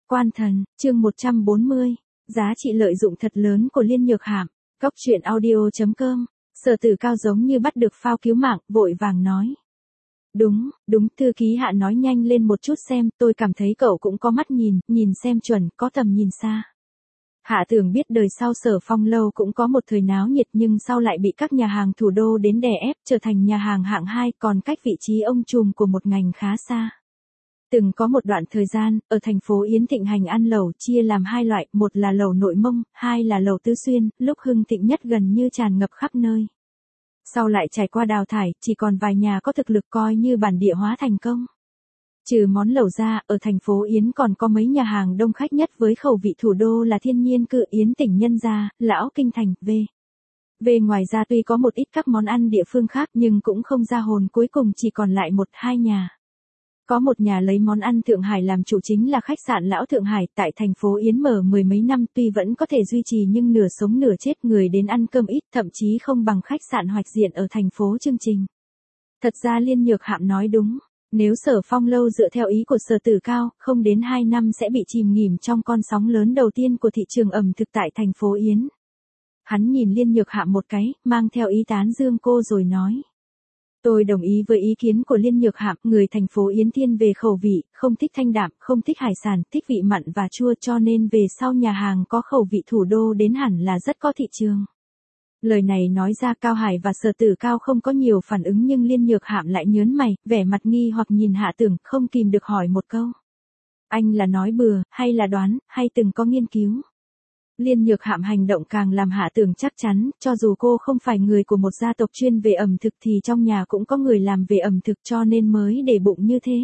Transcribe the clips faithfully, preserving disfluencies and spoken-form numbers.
Quan thần, chương một trăm bốn mươi, giá trị lợi dụng thật lớn của Liên Nhược Hạm. Cốc truyện audio chấm com. Sở Tử Cao giống như bắt được phao cứu mạng, vội vàng nói. Đúng, đúng, thư ký Hạ nói nhanh lên một chút xem, tôi cảm thấy cậu cũng có mắt nhìn, nhìn xem chuẩn, có tầm nhìn xa. Hạ tưởng biết đời sau Sở Phong lâu cũng có một thời náo nhiệt nhưng sau lại bị các nhà hàng thủ đô đến đè ép trở thành nhà hàng hạng hai, còn cách vị trí ông trùm của một ngành khá xa. Từng có một đoạn thời gian, ở thành phố Yến thịnh hành ăn lẩu chia làm hai loại, một là lẩu nội mông, hai là lẩu tứ xuyên, lúc hưng thịnh nhất gần như tràn ngập khắp nơi. Sau lại trải qua đào thải, chỉ còn vài nhà có thực lực coi như bản địa hóa thành công. Trừ món lẩu ra, ở thành phố Yến còn có mấy nhà hàng đông khách nhất với khẩu vị thủ đô là Thiên Nhiên Cự, Yến Tỉnh Nhân Gia, Lão Kinh Thành, V. Về ngoài ra tuy có một ít các món ăn địa phương khác nhưng cũng không ra hồn, cuối cùng chỉ còn lại một hai nhà. Có một nhà lấy món ăn Thượng Hải làm chủ chính là khách sạn Lão Thượng Hải tại thành phố Yến, mở mười mấy năm tuy vẫn có thể duy trì nhưng nửa sống nửa chết, người đến ăn cơm ít, thậm chí không bằng khách sạn Hoạch Diện ở thành phố Chương Trình. Thật ra Liên Nhược Hạm nói đúng, nếu Sở Phong lâu dựa theo ý của Sở Tử Cao, không đến hai năm sẽ bị chìm nghỉm trong con sóng lớn đầu tiên của thị trường ẩm thực tại thành phố Yến. Hắn nhìn Liên Nhược Hạm một cái, mang theo ý tán dương cô rồi nói. Tôi đồng ý với ý kiến của Liên Nhược Hạm, người thành phố Yến thiên về khẩu vị, không thích thanh đạm, không thích hải sản, thích vị mặn và chua, cho nên về sau nhà hàng có khẩu vị thủ đô đến hẳn là rất có thị trường. Lời này nói ra Cao Hải và Sở Tử Cao không có nhiều phản ứng nhưng Liên Nhược Hạm lại nhớn mày, vẻ mặt nghi hoặc nhìn Hạ Tưởng, không kìm được hỏi một câu. Anh là nói bừa, hay là đoán, hay từng có nghiên cứu? Liên Nhược Hạm hành động càng làm Hạ Tưởng chắc chắn, cho dù cô không phải người của một gia tộc chuyên về ẩm thực thì trong nhà cũng có người làm về ẩm thực cho nên mới để bụng như thế.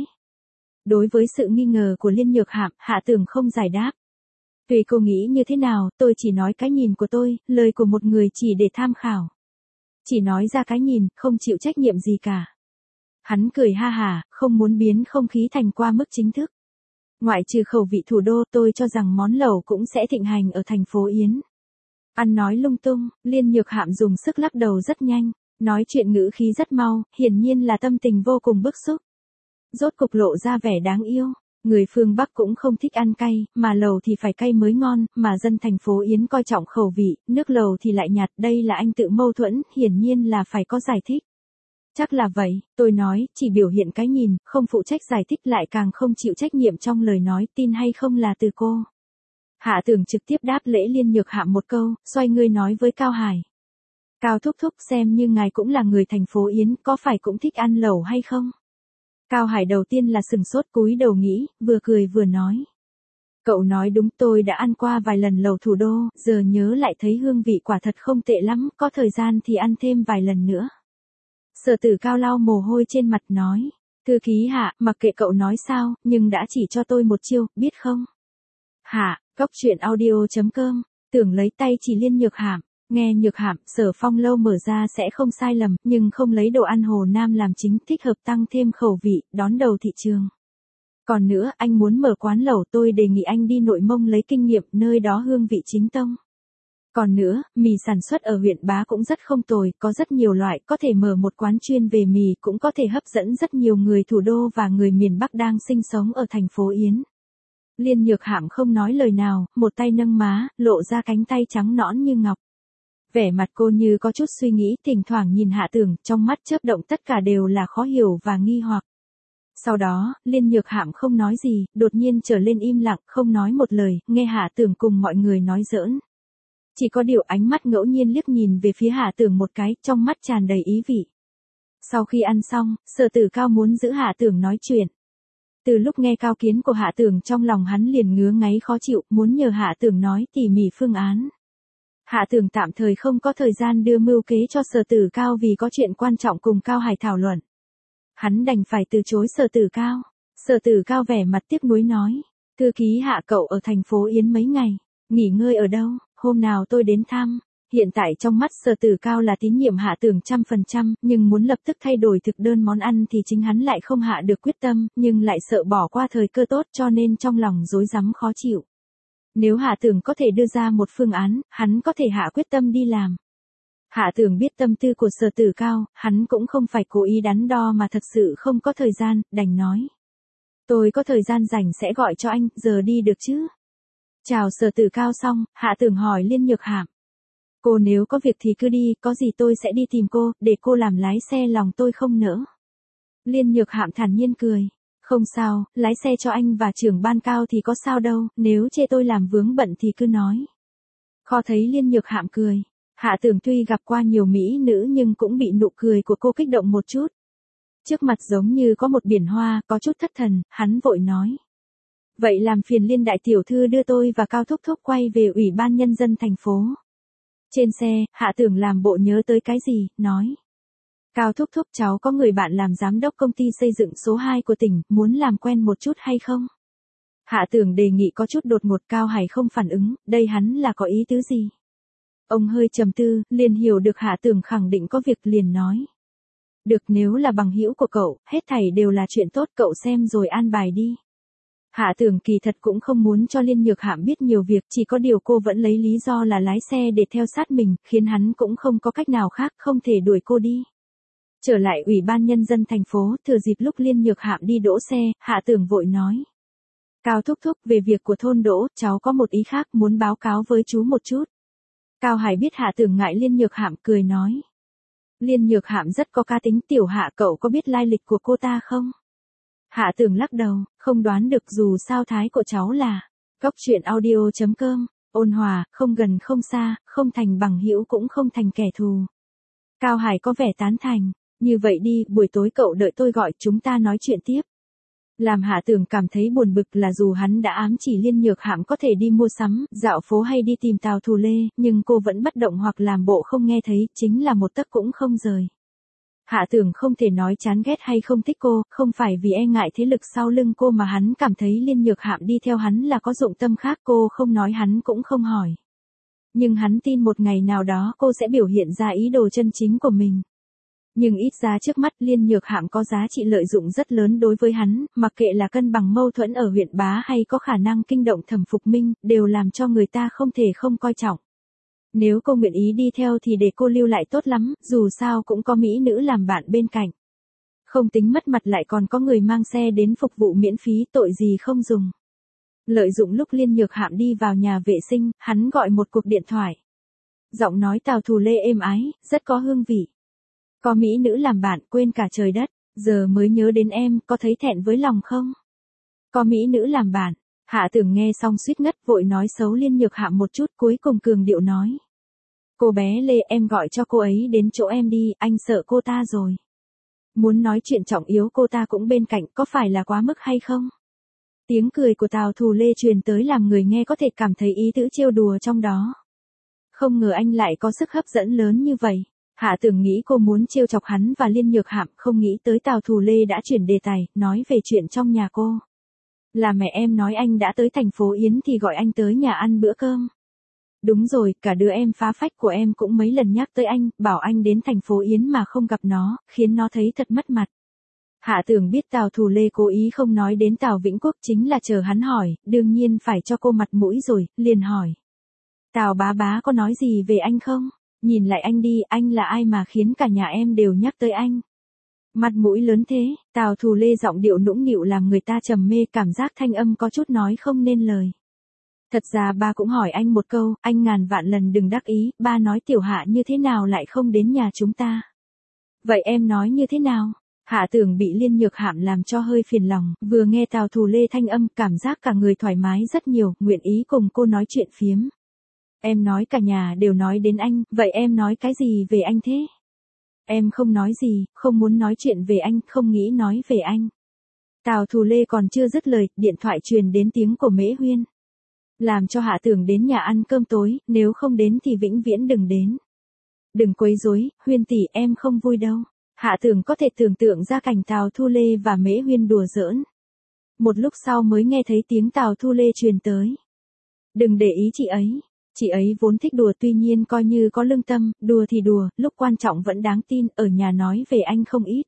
Đối với sự nghi ngờ của Liên Nhược Hạm, Hạ Tưởng không giải đáp. Tùy cô nghĩ như thế nào, tôi chỉ nói cái nhìn của tôi, lời của một người chỉ để tham khảo. Chỉ nói ra cái nhìn, không chịu trách nhiệm gì cả. Hắn cười ha hả, không muốn biến không khí thành qua mức chính thức. Ngoại trừ khẩu vị thủ đô, tôi cho rằng món lẩu cũng sẽ thịnh hành ở thành phố Yến. Ăn nói lung tung, Liên Nhược Hạm dùng sức lắc đầu rất nhanh, nói chuyện ngữ khí rất mau, hiển nhiên là tâm tình vô cùng bức xúc. Rốt cục lộ ra vẻ đáng yêu. Người phương Bắc cũng không thích ăn cay, mà lẩu thì phải cay mới ngon, mà dân thành phố Yến coi trọng khẩu vị, nước lẩu thì lại nhạt, đây là anh tự mâu thuẫn, hiển nhiên là phải có giải thích. Chắc là vậy, tôi nói, chỉ biểu hiện cái nhìn, không phụ trách giải thích lại càng không chịu trách nhiệm trong lời nói, tin hay không là từ cô. Hạ Tưởng trực tiếp đáp lễ Liên Nhược Hạm một câu, xoay người nói với Cao Hải. Cao thúc thúc, xem như ngài cũng là người thành phố Yến, có phải cũng thích ăn lẩu hay không? Cao Hải đầu tiên là sừng sốt, cúi đầu nghĩ, vừa cười vừa nói. Cậu nói đúng, tôi đã ăn qua vài lần lẩu thủ đô, giờ nhớ lại thấy hương vị quả thật không tệ lắm, có thời gian thì ăn thêm vài lần nữa. Sở Tử Cao lau mồ hôi trên mặt nói. Thư ký Hạ, mặc kệ cậu nói sao, nhưng đã chỉ cho tôi một chiêu, biết không? Hạ, cốc truyện audio chấm com, tưởng lấy tay chỉ Liên Nhược Hạm. Nghe Nhược Hạm, Sở Phong lâu mở ra sẽ không sai lầm, nhưng không lấy đồ ăn Hồ Nam làm chính, thích hợp tăng thêm khẩu vị, đón đầu thị trường. Còn nữa, anh muốn mở quán lẩu, tôi đề nghị anh đi Nội Mông lấy kinh nghiệm, nơi đó hương vị chính tông. Còn nữa, mì sản xuất ở huyện Bá cũng rất không tồi, có rất nhiều loại, có thể mở một quán chuyên về mì, cũng có thể hấp dẫn rất nhiều người thủ đô và người miền Bắc đang sinh sống ở thành phố Yến. Liên Nhược Hạm không nói lời nào, một tay nâng má, lộ ra cánh tay trắng nõn như ngọc. Vẻ mặt cô như có chút suy nghĩ, thỉnh thoảng nhìn Hạ Tưởng, trong mắt chớp động tất cả đều là khó hiểu và nghi hoặc. Sau đó, Liên Nhược Hạm không nói gì, đột nhiên trở lên im lặng, không nói một lời, nghe Hạ Tưởng cùng mọi người nói giỡn. Chỉ có điều ánh mắt ngẫu nhiên liếc nhìn về phía Hạ Tưởng một cái, trong mắt tràn đầy ý vị. Sau khi ăn xong, Sở Tử Cao muốn giữ Hạ Tưởng nói chuyện. Từ lúc nghe cao kiến của Hạ Tưởng trong lòng hắn liền ngứa ngáy khó chịu, muốn nhờ Hạ Tưởng nói tỉ mỉ phương án. Hạ Tưởng tạm thời không có thời gian đưa mưu kế cho Sở Tử Cao vì có chuyện quan trọng cùng Cao Hải thảo luận. Hắn đành phải từ chối Sở Tử Cao. Sở Tử Cao vẻ mặt tiếc nuối nói. Thư ký Hạ, cậu ở thành phố Yến mấy ngày, nghỉ ngơi ở đâu, hôm nào tôi đến thăm. Hiện tại trong mắt Sở Tử Cao là tín nhiệm Hạ Tưởng trăm phần trăm, nhưng muốn lập tức thay đổi thực đơn món ăn thì chính hắn lại không hạ được quyết tâm, nhưng lại sợ bỏ qua thời cơ tốt cho nên trong lòng rối rắm khó chịu. Nếu Hạ Tưởng có thể đưa ra một phương án, hắn có thể hạ quyết tâm đi làm. Hạ Tưởng biết tâm tư của Sở Tử Cao, hắn cũng không phải cố ý đắn đo mà thật sự không có thời gian, đành nói. Tôi có thời gian rảnh sẽ gọi cho anh, giờ đi được chứ? Chào Sở Tử Cao xong, Hạ Tưởng hỏi Liên Nhược Hạm. Cô nếu có việc thì cứ đi, có gì tôi sẽ đi tìm cô, để cô làm lái xe lòng tôi không nỡ. Liên Nhược Hạm thản nhiên cười. Không sao, lái xe cho anh và trưởng ban Cao thì có sao đâu, nếu chê tôi làm vướng bận thì cứ nói. Kho thấy Liên Nhược Hạm cười. Hạ Tưởng tuy gặp qua nhiều mỹ nữ nhưng cũng bị nụ cười của cô kích động một chút. Trước mặt giống như có một biển hoa, có chút thất thần, hắn vội nói. Vậy làm phiền Liên đại tiểu thư đưa tôi và Cao thúc thúc quay về Ủy ban Nhân dân thành phố. Trên xe, Hạ Tưởng làm bộ nhớ tới cái gì, nói. Cao thúc thúc cháu có người bạn làm giám đốc công ty xây dựng số hai của tỉnh, muốn làm quen một chút hay không? Hạ Tưởng đề nghị có chút đột ngột. Cao Hải không phản ứng, đây hắn là có ý tứ gì? Ông hơi trầm tư, liền hiểu được Hạ Tưởng khẳng định có việc liền nói. Được, nếu là bằng hữu của cậu, hết thảy đều là chuyện tốt, cậu xem rồi an bài đi. Hạ Tưởng kỳ thật cũng không muốn cho Liên Nhược Hạm biết nhiều việc, chỉ có điều cô vẫn lấy lý do là lái xe để theo sát mình, khiến hắn cũng không có cách nào khác, không thể đuổi cô đi. Trở lại Ủy ban Nhân dân thành phố, thừa dịp lúc Liên Nhược Hạm đi đỗ xe, Hạ Tưởng vội nói. Cao thúc thúc, về việc của thôn đỗ, cháu có một ý khác muốn báo cáo với chú một chút. Cao Hải biết Hạ Tưởng ngại Liên Nhược Hạm, cười nói. Liên Nhược Hạm rất có cá tính, tiểu Hạ cậu có biết lai lịch của cô ta không? Hạ Tưởng lắc đầu, không đoán được, dù sao thái của cháu là. Cóc truyện audio chấm com, ôn hòa, không gần không xa, không thành bằng hữu cũng không thành kẻ thù. Cao Hải có vẻ tán thành, như vậy đi, buổi tối cậu đợi tôi gọi, chúng ta nói chuyện tiếp. Làm Hạ Tưởng cảm thấy buồn bực là dù hắn đã ám chỉ Liên Nhược Hạm có thể đi mua sắm, dạo phố hay đi tìm Tào Thù Lê, nhưng cô vẫn bất động hoặc làm bộ không nghe thấy, chính là một tấc cũng không rời. Hạ Tưởng không thể nói chán ghét hay không thích cô, không phải vì e ngại thế lực sau lưng cô mà hắn cảm thấy Liên Nhược Hạm đi theo hắn là có dụng tâm khác, cô không nói hắn cũng không hỏi. Nhưng hắn tin một ngày nào đó cô sẽ biểu hiện ra ý đồ chân chính của mình. Nhưng ít ra trước mắt Liên Nhược Hạm có giá trị lợi dụng rất lớn đối với hắn, mặc kệ là cân bằng mâu thuẫn ở huyện Bá hay có khả năng kinh động Thẩm Phục Minh, đều làm cho người ta không thể không coi trọng. Nếu cô nguyện ý đi theo thì để cô lưu lại tốt lắm, dù sao cũng có mỹ nữ làm bạn bên cạnh. Không tính mất mặt lại còn có người mang xe đến phục vụ miễn phí, tội gì không dùng. Lợi dụng lúc Liên Nhược Hạm đi vào nhà vệ sinh, hắn gọi một cuộc điện thoại. Giọng nói Tào Thù Lê êm ái, rất có hương vị. Có mỹ nữ làm bạn, quên cả trời đất, giờ mới nhớ đến em, có thấy thẹn với lòng không? Có mỹ nữ làm bạn. Hạ Tưởng nghe xong suýt ngất, vội nói xấu Liên Nhược Hạm một chút, cuối cùng cường điệu nói. Cô bé Lê, em gọi cho cô ấy đến chỗ em đi, anh sợ cô ta rồi. Muốn nói chuyện trọng yếu cô ta cũng bên cạnh, có phải là quá mức hay không? Tiếng cười của Tào Thù Lê truyền tới làm người nghe có thể cảm thấy ý tứ trêu đùa trong đó. Không ngờ anh lại có sức hấp dẫn lớn như vậy. Hạ Tưởng nghĩ cô muốn trêu chọc hắn và Liên Nhược Hạm, không nghĩ tới Tào Thù Lê đã chuyển đề tài, nói về chuyện trong nhà cô. Là mẹ em nói anh đã tới thành phố Yến thì gọi anh tới nhà ăn bữa cơm. Đúng rồi, cả đứa em phá phách của em cũng mấy lần nhắc tới anh, bảo anh đến thành phố Yến mà không gặp nó, khiến nó thấy thật mất mặt. Hạ Tưởng biết Tào Thù Lê cố ý không nói đến Tào Vĩnh Quốc chính là chờ hắn hỏi, đương nhiên phải cho cô mặt mũi rồi, liền hỏi. Tào bá bá có nói gì về anh không? Nhìn lại anh đi, anh là ai mà khiến cả nhà em đều nhắc tới anh? Mặt mũi lớn thế, Tào Thù Lê giọng điệu nũng nịu làm người ta trầm mê, cảm giác thanh âm có chút nói không nên lời. Thật ra ba cũng hỏi anh một câu, anh ngàn vạn lần đừng đắc ý, ba nói Tiểu Hạ như thế nào lại không đến nhà chúng ta. Vậy em nói như thế nào? Hạ Tưởng bị Liên Nhược Hạm làm cho hơi phiền lòng, vừa nghe Tào Thù Lê thanh âm, cảm giác cả người thoải mái rất nhiều, nguyện ý cùng cô nói chuyện phiếm. Em nói cả nhà đều nói đến anh, vậy em nói cái gì về anh thế? Em không nói gì, không muốn nói chuyện về anh, không nghĩ nói về anh. Tào Thù Lê còn chưa dứt lời, điện thoại truyền đến tiếng của Mễ Huyên. Làm cho Hạ Tưởng đến nhà ăn cơm tối, nếu không đến thì vĩnh viễn đừng đến. Đừng quấy rối, Huyên tỷ, em không vui đâu. Hạ Tưởng có thể tưởng tượng ra cảnh Tào Thu Lê và Mễ Huyên đùa giỡn. Một lúc sau mới nghe thấy tiếng Tào Thu Lê truyền tới. Đừng để ý chị ấy. Chị ấy vốn thích đùa, tuy nhiên coi như có lương tâm, đùa thì đùa, lúc quan trọng vẫn đáng tin, ở nhà nói về anh không ít.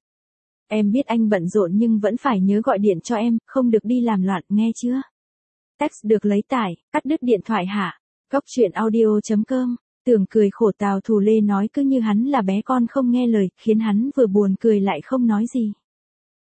Em biết anh bận rộn nhưng vẫn phải nhớ gọi điện cho em, không được đi làm loạn, nghe chưa? Text được lấy tải, cắt đứt điện thoại hạ. Cóc truyện audio chấm com. Tưởng cười khổ, Tào Thù Lê nói cứ như hắn là bé con không nghe lời, khiến hắn vừa buồn cười lại không nói gì.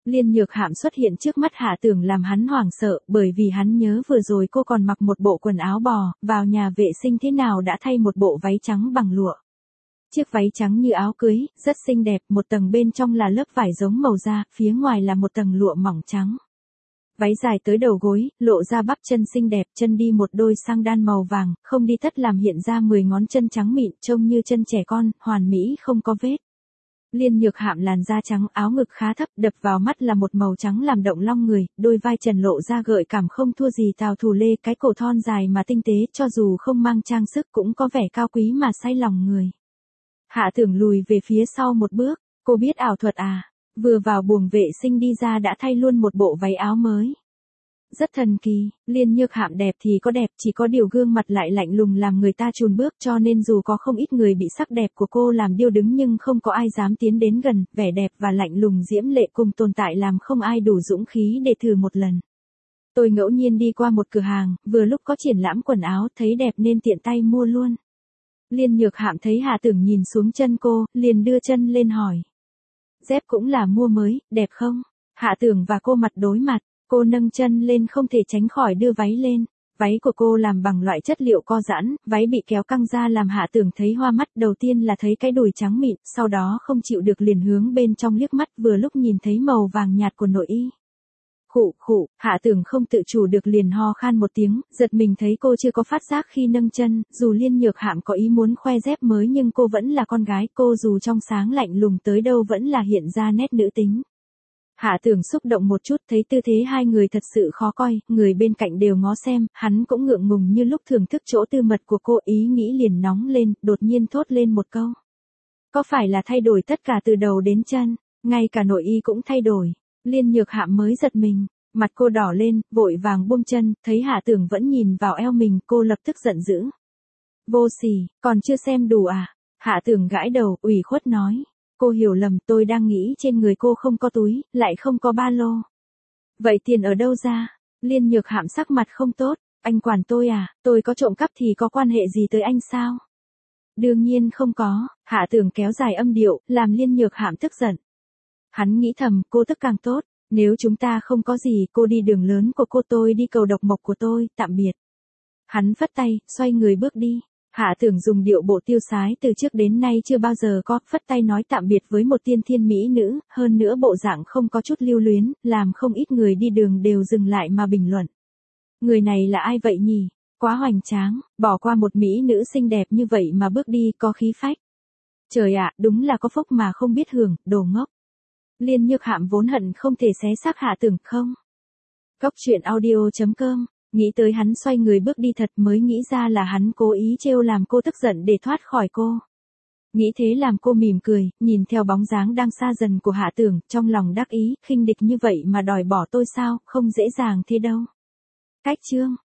Liên Nhược Hạm xuất hiện trước mắt Hạ Tưởng làm hắn hoảng sợ, bởi vì hắn nhớ vừa rồi cô còn mặc một bộ quần áo bò, vào nhà vệ sinh thế nào đã thay một bộ váy trắng bằng lụa. Chiếc váy trắng như áo cưới, rất xinh đẹp, một tầng bên trong là lớp vải giống màu da, phía ngoài là một tầng lụa mỏng trắng. Váy dài tới đầu gối, lộ ra bắp chân xinh đẹp, chân đi một đôi sang đan màu vàng, không đi tất làm hiện ra mười ngón chân trắng mịn, trông như chân trẻ con, hoàn mỹ không có vết. Liên Nhược Hạm làn da trắng, áo ngực khá thấp, đập vào mắt là một màu trắng làm động long người, đôi vai trần lộ ra gợi cảm không thua gì Tào Thù Lê, cái cổ thon dài mà tinh tế, cho dù không mang trang sức cũng có vẻ cao quý mà say lòng người. Hạ Tưởng lùi về phía sau một bước, cô biết ảo thuật à, vừa vào buồng vệ sinh đi ra đã thay luôn một bộ váy áo mới. Rất thần kỳ, Liên Nhược Hạm đẹp thì có đẹp, chỉ có điều gương mặt lại lạnh lùng làm người ta chùn bước, cho nên dù có không ít người bị sắc đẹp của cô làm điêu đứng nhưng không có ai dám tiến đến gần, vẻ đẹp và lạnh lùng diễm lệ cùng tồn tại làm không ai đủ dũng khí để thử một lần. Tôi ngẫu nhiên đi qua một cửa hàng, vừa lúc có triển lãm quần áo, thấy đẹp nên tiện tay mua luôn. Liên Nhược Hạm thấy Hạ Tưởng nhìn xuống chân cô, liền đưa chân lên hỏi. Dép cũng là mua mới, đẹp không? Hạ Tưởng và cô mặt đối mặt. Cô nâng chân lên không thể tránh khỏi đưa váy lên. Váy của cô làm bằng loại chất liệu co giãn, váy bị kéo căng ra làm Hạ Tưởng thấy hoa mắt, đầu tiên là thấy cái đùi trắng mịn, sau đó không chịu được liền hướng bên trong liếc mắt, vừa lúc nhìn thấy màu vàng nhạt của nội y. Khụ khụ, Hạ Tưởng không tự chủ được liền ho khan một tiếng, giật mình thấy cô chưa có phát giác khi nâng chân, dù Liên Nhược Hạm có ý muốn khoe dép mới nhưng cô vẫn là con gái, cô dù trong sáng lạnh lùng tới đâu vẫn là hiện ra nét nữ tính. Hạ Tưởng xúc động một chút thấy tư thế hai người thật sự khó coi, người bên cạnh đều ngó xem, hắn cũng ngượng ngùng như lúc thưởng thức chỗ tư mật của cô, ý nghĩ liền nóng lên, đột nhiên thốt lên một câu. Có phải là thay đổi tất cả từ đầu đến chân, ngay cả nội y cũng thay đổi. Liên Nhược Hạm mới giật mình, mặt cô đỏ lên, vội vàng buông chân, thấy Hạ Tưởng vẫn nhìn vào eo mình, cô lập tức giận dữ. Vô sỉ, còn chưa xem đủ à? Hạ Tưởng gãi đầu, ủy khuất nói. Cô hiểu lầm, tôi đang nghĩ trên người cô không có túi, lại không có ba lô. Vậy tiền ở đâu ra? Liên Nhược Hạm sắc mặt không tốt, anh quản tôi à, tôi có trộm cắp thì có quan hệ gì tới anh sao? Đương nhiên không có, Hạ Tưởng kéo dài âm điệu, làm Liên Nhược Hạm tức giận. Hắn nghĩ thầm, cô tức càng tốt, nếu chúng ta không có gì, cô đi đường lớn của cô, tôi đi cầu độc mộc của tôi, tạm biệt. Hắn phất tay, xoay người bước đi. Hạ Tưởng dùng điệu bộ tiêu sái từ trước đến nay chưa bao giờ có, phất tay nói tạm biệt với một tiên thiên mỹ nữ, hơn nữa bộ dạng không có chút lưu luyến, làm không ít người đi đường đều dừng lại mà bình luận. Người này là ai vậy nhỉ? Quá hoành tráng, bỏ qua một mỹ nữ xinh đẹp như vậy mà bước đi có khí phách. Trời ạ, đúng là có phúc mà không biết hưởng, đồ ngốc. Liên Nhược Hạm vốn hận không thể xé xác Hạ Tưởng không. Góc truyện audio chấm com. Nghĩ tới hắn xoay người bước đi thật mới nghĩ ra là hắn cố ý trêu làm cô tức giận để thoát khỏi cô. Nghĩ thế làm cô mỉm cười, nhìn theo bóng dáng đang xa dần của Hạ Tưởng, trong lòng đắc ý, khinh địch như vậy mà đòi bỏ tôi sao, không dễ dàng thế đâu. Cách chương.